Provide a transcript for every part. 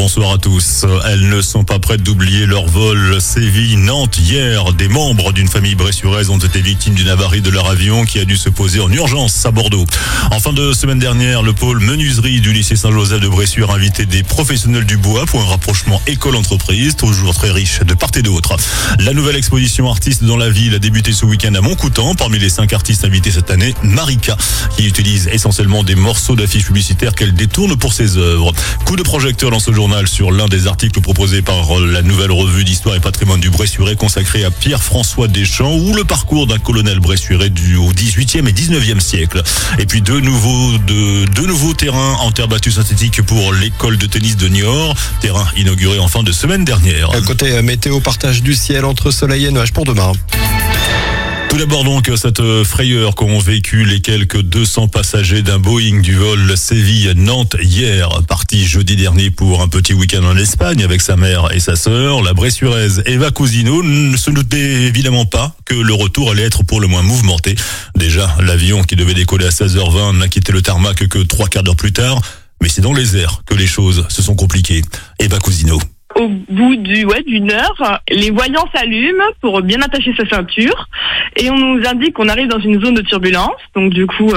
bonsoir à tous. Elles ne sont pas prêtes d'oublier leur vol Séville-Nantes hier. Des membres d'une famille bressuiraise ont été victimes d'une avarie de leur avion qui a dû se poser en urgence à Bordeaux. En fin de semaine dernière, le pôle menuiserie du lycée Saint-Joseph de Bressuire a invité des professionnels du bois pour un rapprochement école-entreprise, toujours très riche de part et d'autre. La nouvelle exposition Artistes dans la ville a débuté ce week-end à Montcoutan. Parmi les 5 artistes invités cette année, Marika, qui utilise essentiellement des morceaux d'affiches publicitaires qu'elle détourne pour ses œuvres. Coup de projecteur dans ce journal sur l'un des articles proposés par la nouvelle revue d'histoire et patrimoine du Bressuirais consacrée à Pierre-François Deschamps, ou le parcours d'un colonel bressuirais au 18e et 19e siècle. Et puis deux nouveaux terrains en terre battue synthétique pour l'école de tennis de Niort, terrain inauguré en fin de semaine dernière. Côté météo, partage du ciel entre soleil et nuages pour demain. Tout d'abord donc cette frayeur qu'ont vécu les quelques 200 passagers d'un Boeing du vol Séville-Nantes hier. Parti jeudi dernier pour un petit week-end en Espagne avec sa mère et sa sœur, la bressuiraise Eva Cousino ne se doutait évidemment pas que le retour allait être pour le moins mouvementé. Déjà, l'avion qui devait décoller à 16h20 n'a quitté le tarmac que 3 quarts d'heure plus tard. Mais c'est dans les airs que les choses se sont compliquées. Eva Cousino. Au bout d'une heure, les voyants s'allument pour bien attacher sa ceinture et on nous indique qu'on arrive dans une zone de turbulence. Donc du coup,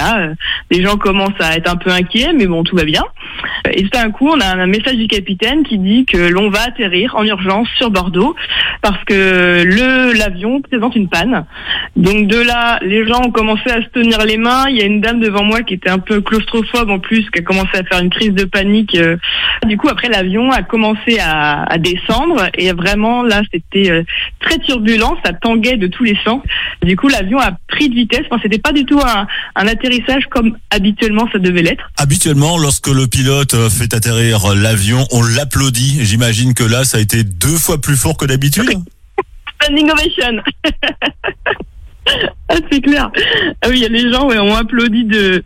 les gens commencent à être un peu inquiets, mais bon, tout va bien. Et tout d'un coup, on a un message du capitaine qui dit que l'on va atterrir en urgence sur Bordeaux parce que l'avion présente une panne. Donc de là, les gens ont commencé à se tenir les mains. Il y a une dame devant moi qui était un peu claustrophobe en plus, qui a commencé à faire une crise de panique. Du coup, après, l'avion a commencé à descendre et vraiment là, c'était très turbulent. Ça tanguait de tous les sens. Du coup, l'avion a pris de vitesse. Enfin, c'était pas du tout un atterrissage comme habituellement ça devait l'être. Habituellement, lorsque le pilote fait atterrir l'avion, on l'applaudit. J'imagine que là, ça a été 2 fois plus fort que d'habitude. Standing ovation. Ah, c'est clair. Ah oui, les gens ont applaudi de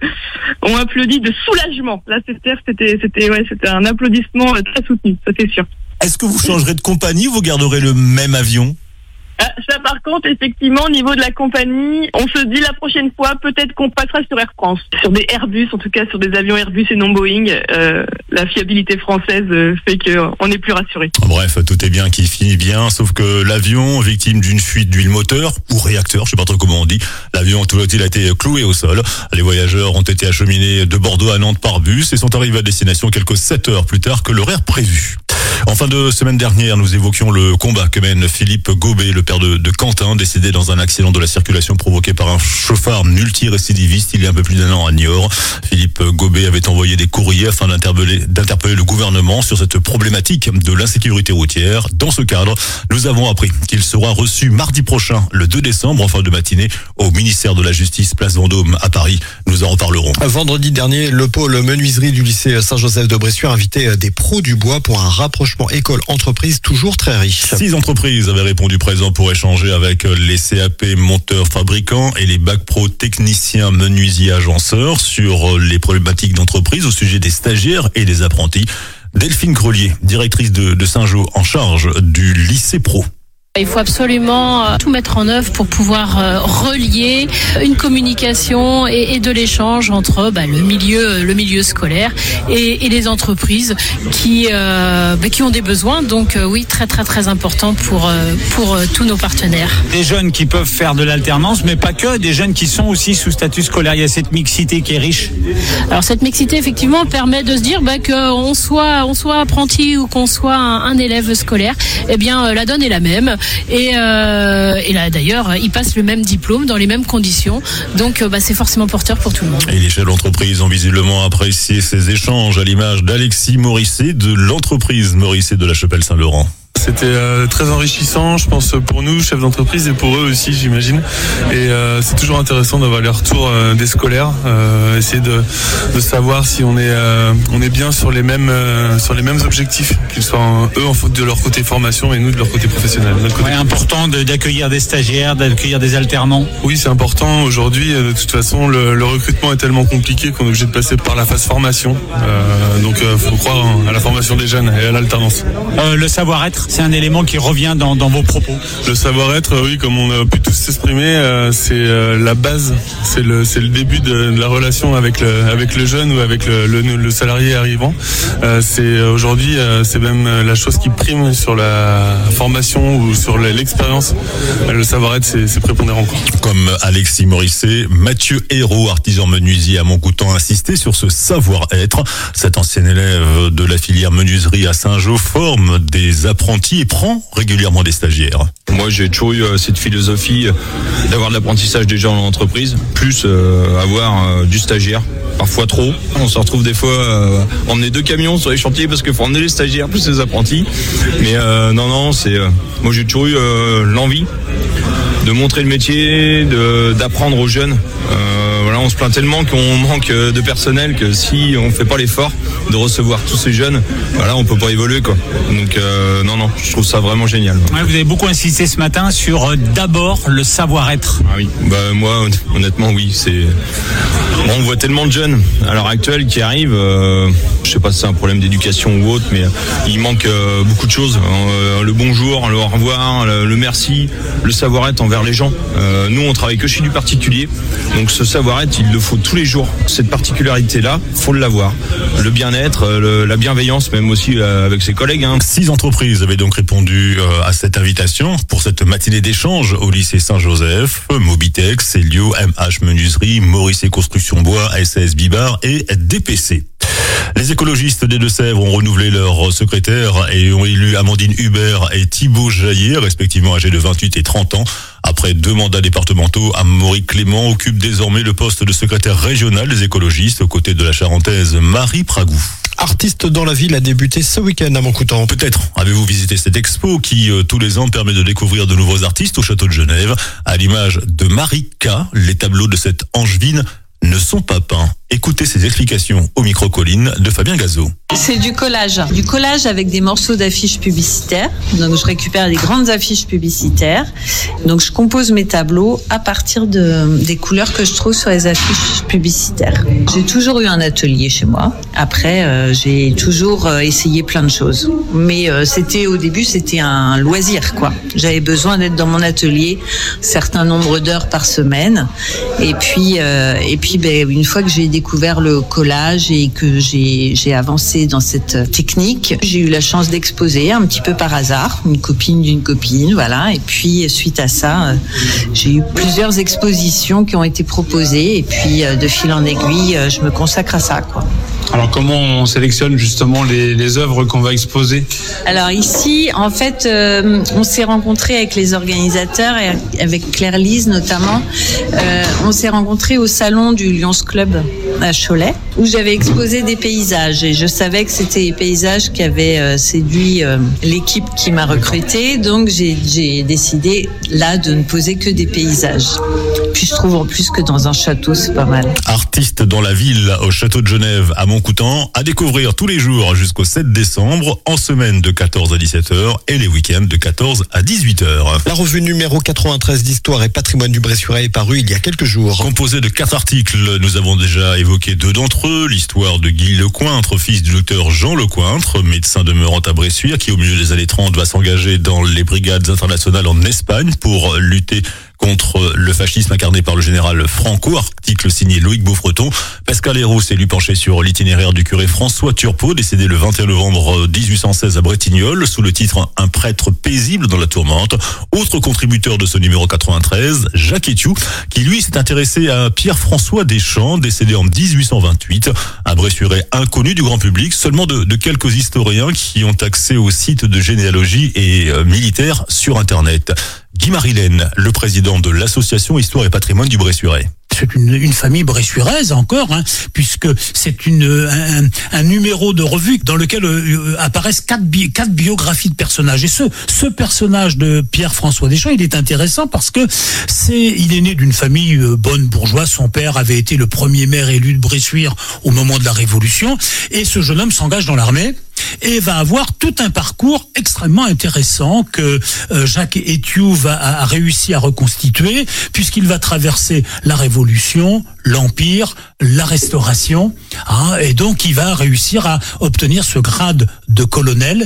soulagement. Là, c'était un applaudissement très soutenu, ça c'est sûr. Est-ce que vous changerez de compagnie ou vous garderez le même avion ? Ça, par contre, effectivement, au niveau de la compagnie, on se dit la prochaine fois, peut-être qu'on passera sur Air France. Sur des Airbus, en tout cas sur des avions Airbus et non Boeing, la fiabilité française fait qu'on est plus rassuré. Bref, tout est bien qui finit bien, sauf que l'avion, victime d'une fuite d'huile moteur, ou réacteur, je sais pas trop comment on dit, l'avion, tout il a été cloué au sol. Les voyageurs ont été acheminés de Bordeaux à Nantes par bus et sont arrivés à destination quelques 7 heures plus tard que l'horaire prévu. En fin de semaine dernière, nous évoquions le combat que mène Philippe Gobet, le père de Quentin, décédé dans un accident de la circulation provoqué par un chauffard multirécidiviste il y a un peu plus d'1 an à Niort. Philippe Gobet avait envoyé des courriers afin d'interpeller le gouvernement sur cette problématique de l'insécurité routière. Dans ce cadre, nous avons appris qu'il sera reçu mardi prochain, le 2 décembre, en fin de matinée, au ministère de la Justice, place Vendôme, à Paris. Nous en reparlerons. Vendredi dernier, le pôle menuiserie du lycée Saint-Joseph de Bressuire invitait des pros du bois pour un rapprochement école-entreprise toujours très riche. 6 entreprises avaient répondu présent pour échanger avec les CAP monteurs fabricants et les bac pro techniciens menuisiers agenceurs sur les problématiques d'entreprise au sujet des stagiaires et des apprentis. Delphine Grelier, directrice de Saint-Jean en charge du lycée pro. Il faut absolument tout mettre en œuvre pour pouvoir relier une communication et de l'échange entre le milieu scolaire et les entreprises qui ont des besoins. Donc oui, très très très important pour tous nos partenaires. Des jeunes qui peuvent faire de l'alternance, mais pas que, des jeunes qui sont aussi sous statut scolaire. Il y a cette mixité qui est riche. Alors cette mixité effectivement permet de se dire qu'on soit apprenti ou qu'on soit un élève scolaire, eh bien la donne est la même. Et là d'ailleurs, ils passent le même diplôme dans les mêmes conditions. Donc c'est forcément porteur pour tout le monde. Et les chefs d'entreprise ont visiblement apprécié ces échanges, à l'image d'Alexis Morisset de l'entreprise Morisset de la Chapelle-Saint-Laurent. C'était très enrichissant, je pense, pour nous, chefs d'entreprise, et pour eux aussi, j'imagine. Et c'est toujours intéressant d'avoir les retours des scolaires, essayer de savoir si on est bien sur les mêmes objectifs, qu'ils soient eux de leur côté formation et nous de leur côté professionnel. C'est important d'accueillir des stagiaires, d'accueillir des alternants. Oui, c'est important. Aujourd'hui, de toute façon, le recrutement est tellement compliqué qu'on est obligé de passer par la phase formation. Donc, faut croire à la formation des jeunes et à l'alternance. Le savoir-être, c'est un élément qui revient dans vos propos. Le savoir-être, oui, comme on a pu tous s'exprimer, c'est la base, c'est le début de la relation avec le jeune ou avec le salarié arrivant. C'est aujourd'hui, c'est même la chose qui prime sur la formation ou sur l'expérience. Le savoir-être, c'est prépondérant, quoi. Comme Alexis Morisset, Mathieu Hérault, artisan menuisier à Montcoutan, a insisté sur ce savoir-être. Cet ancien élève de la filière menuiserie à Saint-Jean forme des apprentis et prend régulièrement des stagiaires. Moi, j'ai toujours eu cette philosophie d'avoir de l'apprentissage déjà dans l'entreprise, plus avoir du stagiaire. Parfois trop. On se retrouve des fois emmener 2 camions sur les chantiers parce qu'il faut emmener les stagiaires plus les apprentis. Mais non, c'est moi j'ai toujours eu l'envie de montrer le métier, d'apprendre aux jeunes. Voilà, on se plaint tellement qu'on manque de personnel que si on fait pas l'effort de recevoir tous ces jeunes, voilà, on peut pas évoluer, quoi. Donc non, je trouve ça vraiment génial. Ouais, vous avez beaucoup insisté ce matin sur d'abord le savoir-être. Ah oui, moi honnêtement oui, on voit tellement de jeunes à l'heure actuelle qui arrivent, je sais pas si c'est un problème d'éducation ou autre, mais il manque beaucoup de choses. Le bonjour, le au revoir, le merci, le savoir-être envers les gens. Nous on travaille que chez du particulier, donc ce savoir-être il le faut tous les jours. Cette particularité-là, faut l'avoir. Le bien-être, la bienveillance même aussi avec ses collègues. 6 entreprises avaient donc répondu à cette invitation pour cette matinée d'échange au lycée Saint-Joseph. Mobitex, Célio, MH Menuiserie, Morisset Construction Bois, SAS Bibar et DPC. Les écologistes des Deux-Sèvres ont renouvelé leurs secrétaires et ont élu Amandine Hubert et Thibaut Jaillet, respectivement âgés de 28 et 30 ans. Après 2 mandats départementaux, Amaury Clément occupe désormais le poste de secrétaire régional des écologistes aux côtés de la Charentaise Marie Pragou. Artiste dans la ville a débuté ce week-end à Montcoutan. Peut-être avez-vous visité cette expo qui, tous les ans, permet de découvrir de nouveaux artistes au château de Genève. À l'image de Marika, les tableaux de cette angevine ne sont pas peints. Écoutez ses explications au micro-colline de Fabien Gazot. C'est du collage avec des morceaux d'affiches publicitaires. Donc je récupère des grandes affiches publicitaires. Donc je compose mes tableaux à partir des couleurs que je trouve sur les affiches publicitaires. J'ai toujours eu un atelier chez moi. Après, j'ai toujours essayé plein de choses. Mais au début, c'était un loisir, quoi. J'avais besoin d'être dans mon atelier un certain nombre d'heures par semaine. Et puis, une fois que j'ai découvert le collage et que j'ai avancé dans cette technique, j'ai eu la chance d'exposer un petit peu par hasard, une copine d'une copine, voilà. Et puis suite à ça, j'ai eu plusieurs expositions qui ont été proposées et puis de fil en aiguille, je me consacre à ça, quoi. Alors comment on sélectionne justement les œuvres qu'on va exposer ? Alors ici, en fait, on s'est rencontrés avec les organisateurs et avec Claire Lise notamment. On s'est rencontrés au salon du Lions Club à Cholet, où j'avais exposé des paysages et je savais que c'était les paysages qui avaient séduit l'équipe qui m'a recrutée. Donc j'ai décidé là de ne poser que des paysages. Puis je trouve en plus que dans un château, c'est pas mal. Artiste dans la ville au château de Genève à Montcoutan, à découvrir tous les jours jusqu'au 7 décembre, en semaine de 14 à 17h et les week-ends de 14 à 18h. La revue numéro 93 d'Histoire et Patrimoine du Bressurais est parue il y a quelques jours. Composée de 4 articles, nous avons déjà évoqué 2 d'entre eux. L'histoire de Guy Lecointre, fils du docteur Jean Lecointre, médecin demeurant à Bressuire, qui au milieu des années 30 va s'engager dans les brigades internationales en Espagne pour lutter contre le fascisme incarné par le général Franco, article signé Loïc Beaufreton. Pascal Héroux s'est lui penché sur l'itinéraire du curé François Turpot, décédé le 21 novembre 1816 à Bretignolles, sous le titre Un prêtre paisible dans la tourmente. Autre contributeur de ce numéro 93, Jacques Etiou, qui lui s'est intéressé à Pierre-François Deschamps, décédé en 1828, un Bressurais inconnu du grand public, seulement de quelques historiens qui ont accès au site de généalogie et militaire sur Internet. Guy Marilène, le président de l'association Histoire et Patrimoine du Bressurais. C'est une famille bressuiraise encore, puisque c'est un numéro de revue dans lequel apparaissent quatre biographies de personnages. Et ce personnage de Pierre-François Deschamps, il est intéressant parce que il est né d'une famille bonne bourgeoise. Son père avait été le premier maire élu de Bressuire au moment de la Révolution. Et ce jeune homme s'engage dans l'armée et va avoir tout un parcours extrêmement intéressant que Jacques Etiou a réussi à reconstituer, puisqu'il va traverser la Révolution, l'Empire, la Restauration, et donc il va réussir à obtenir ce grade de colonel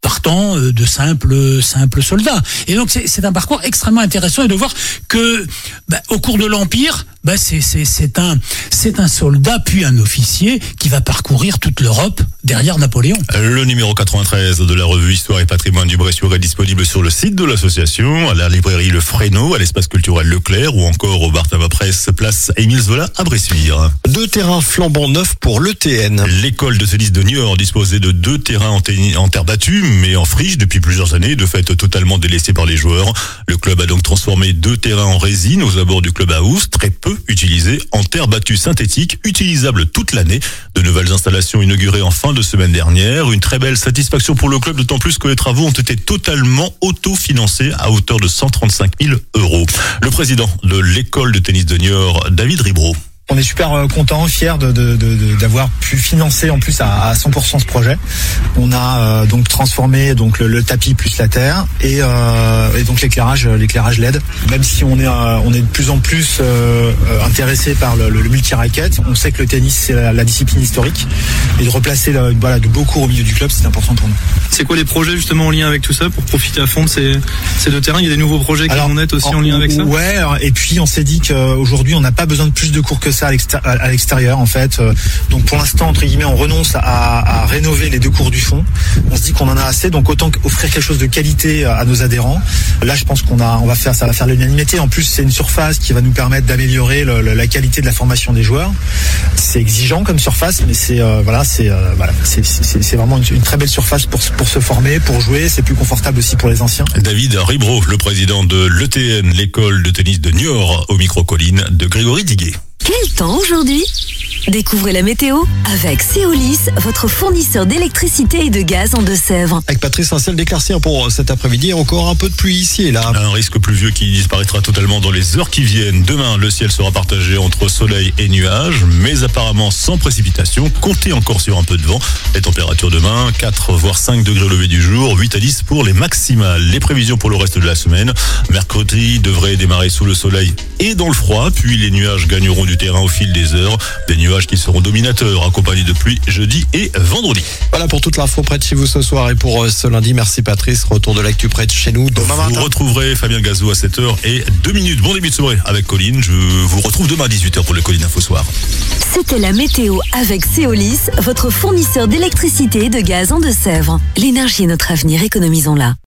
partant de simples soldats. Et donc c'est un parcours extrêmement intéressant, et de voir que au cours de l'Empire, c'est un soldat puis un officier qui va parcourir toute l'Europe derrière Napoléon. Le numéro 93 de la revue Histoire et Patrimoine du Bressuire est disponible sur le site de l'association, à la librairie Le Fresneau, à l'espace culturel Leclerc ou encore au bar Tabac Presse, place Émile Zola à Bressuire. 2 terrains flambant neufs pour l'ETN. L'école de tennis de Niort disposait de 2 terrains en terre battue, mais en friche depuis plusieurs années, de fait totalement délaissés par les joueurs. Le club a donc transformé 2 terrains en résine aux abords du club house, très peu utilisés, en terre battue synthétique, utilisable toute l'année. De nouvelles installations inaugurées en fin de semaine dernière. Une très belle satisfaction pour le club, d'autant plus que les travaux ont été totalement autofinancés à hauteur de 135 000 €. Le président de l'école de tennis de Niort, David Ribreau. On est super content, fier d'avoir pu financer en plus à 100% ce projet. On a donc transformé donc le tapis plus la terre et donc l'éclairage LED. Même si on est de plus en plus intéressé par le multi-raquette, on sait que le tennis c'est la discipline historique, et de replacer du beau court au milieu du club, c'est important pour nous. C'est quoi les projets justement en lien avec tout ça pour profiter à fond de ces 2 terrains? Il y a des nouveaux projets qui vont naître aussi en lien avec ça? Ouais, et puis on s'est dit qu'aujourd'hui on n'a pas besoin de plus de cours que ça à l'extérieur en fait. Donc pour l'instant, entre guillemets, on renonce à rénover les 2 cours du fond. On se dit qu'on en a assez, donc autant offrir quelque chose de qualité à nos adhérents. Là, je pense ça va faire l'unanimité. En plus, c'est une surface qui va nous permettre d'améliorer la qualité de la formation des joueurs. C'est exigeant comme surface, mais c'est vraiment une très belle surface pour se former, pour jouer. C'est plus confortable aussi pour les anciens. David Ribreau, le président de l'ETN, l'école de tennis de Niort, au micro-colline de Grégory Diguet. Quel temps aujourd'hui? Découvrez la météo avec Céolis, votre fournisseur d'électricité et de gaz en Deux-Sèvres. Avec Patrice, un ciel d'éclaircir pour cet après-midi, encore un peu de pluie ici et là. Un risque pluvieux qui disparaîtra totalement dans les heures qui viennent. Demain, le ciel sera partagé entre soleil et nuages, mais apparemment sans précipitation. Comptez encore sur un peu de vent. Les températures demain, 4 voire 5 degrés au lever du jour, 8 à 10 pour les maximales. Les prévisions pour le reste de la semaine. Mercredi devrait démarrer sous le soleil et dans le froid, puis les nuages gagneront du terrain au fil des heures. Des nuages qui seront dominateurs, accompagnés de pluie jeudi et vendredi. Voilà pour toute l'info près de chez vous ce soir et pour ce lundi. Merci Patrice. Retour de l'actu près de chez nous demain matin. Vous retrouverez Fabien Gazou à 7h02. Bon début de soirée avec Colline. Je vous retrouve demain à 18h pour le Colline Info Soir. C'était la météo avec Céolis, votre fournisseur d'électricité et de gaz en Deux-Sèvres. L'énergie est notre avenir, économisons-la.